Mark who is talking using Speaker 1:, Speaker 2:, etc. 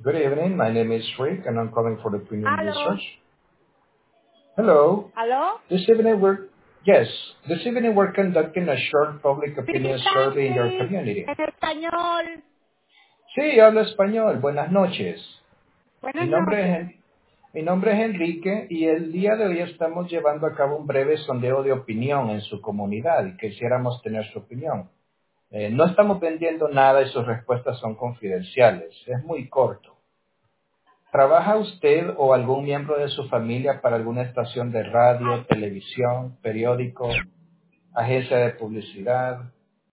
Speaker 1: Good evening. My name is Rick, and I'm calling for the Premium
Speaker 2: ¿Aló?
Speaker 1: Research. Hello.
Speaker 2: ¿Aló?
Speaker 1: This evening we're yes. This evening we're conducting a short public
Speaker 2: Speak
Speaker 1: opinion survey in your
Speaker 2: Spanish,
Speaker 1: community.
Speaker 2: en español.
Speaker 1: Sí, hablo español. Buenas noches. Mi
Speaker 2: Buenas
Speaker 1: nombre es
Speaker 2: noches.
Speaker 1: En- mi nombre es Enrique y el día de hoy estamos llevando a cabo un breve sondeo de opinión en su comunidad y quisiéramos tener su opinión. No estamos vendiendo nada y sus respuestas son confidenciales. Es muy corto. ¿Trabaja usted o algún miembro de su familia para alguna estación de radio, televisión, periódico, agencia de publicidad?